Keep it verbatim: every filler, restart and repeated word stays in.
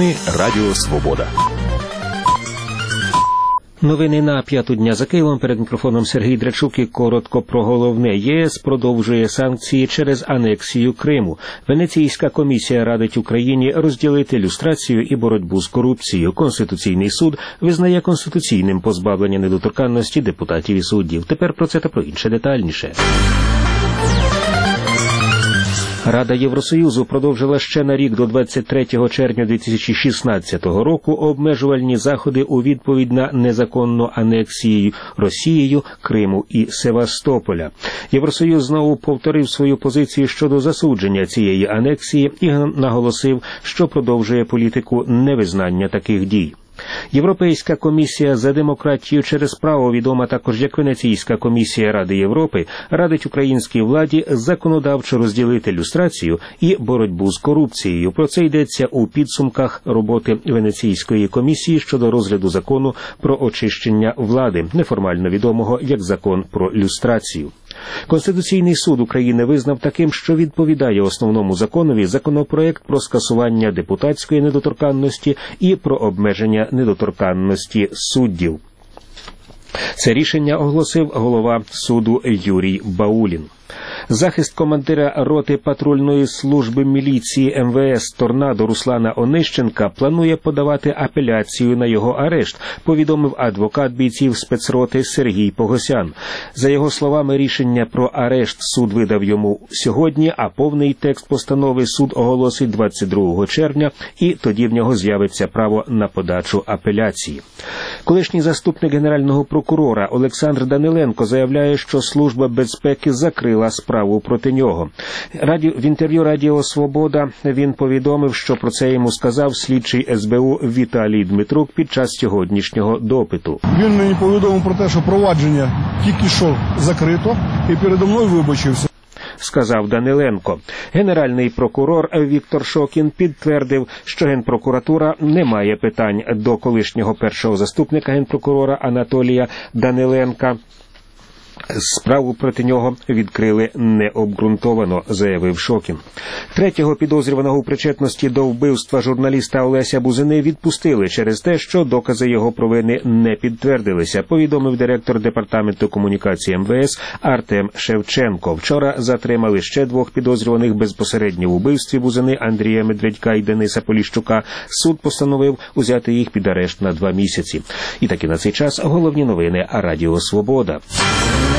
Новини Радіо Свобода. Новини на п'яту дня за Києвом. Перед мікрофоном Сергій Драчук і коротко про головне. ЄС продовжує санкції через анексію Криму. Венеційська комісія радить Україні розділити люстрацію і боротьбу з корупцією. Конституційний суд визнає конституційним позбавлення недоторканності депутатів і суддів. Тепер про це та про інше детальніше. Рада Євросоюзу продовжила ще на рік до двадцять третього червня дві тисячі шістнадцятого року обмежувальні заходи у відповідь на незаконну анексію Росією Криму і Севастополя. Євросоюз знову повторив свою позицію щодо засудження цієї анексії і наголосив, що продовжує політику невизнання таких дій. Європейська комісія за демократію через право, відома також як Венеційська комісія Ради Європи, радить українській владі законодавчо розділити люстрацію і боротьбу з корупцією. Про це йдеться у підсумках роботи Венеційської комісії щодо розгляду закону про очищення влади, неформально відомого як закон про люстрацію. Конституційний суд України визнав таким, що відповідає основному законові законопроект про скасування депутатської недоторканності і про обмеження недоторканності суддів. Це рішення оголосив голова суду Юрій Баулін. Захист командира роти патрульної служби міліції ем ве ес «Торнадо» Руслана Онищенка планує подавати апеляцію на його арешт, повідомив адвокат бійців спецроти Сергій Погосян. За його словами, рішення про арешт суд видав йому сьогодні, а повний текст постанови суд оголосить двадцять другого червня, і тоді в нього з'явиться право на подачу апеляції. Колишній заступник генерального прокурора Олександр Даниленко заявляє, що Служба безпеки закрила справу проти нього. Раді... В інтерв'ю Радіо Свобода він повідомив, що про це йому сказав слідчий ес бе у Віталій Дмитрук під час сьогоднішнього допиту. Він мені повідомив про те, що провадження тільки що закрито, і передо мною вибачився, сказав Даниленко. Генеральний прокурор Віктор Шокін підтвердив, що Генпрокуратура не має питань до колишнього першого заступника Генпрокурора Анатолія Даниленка. Справу проти нього відкрили необґрунтовано, заявив Шокін. Третього підозрюваного у причетності до вбивства журналіста Олеся Бузини відпустили через те, що докази його провини не підтвердилися, повідомив директор департаменту комунікації ем ве ес Артем Шевченко. Вчора затримали ще двох підозрюваних безпосередньо в убивстві Бузини Андрія Медведька і Дениса Поліщука. Суд постановив узяти їх під арешт на два місяці. І таки на цей час головні новини Радіо Свобода.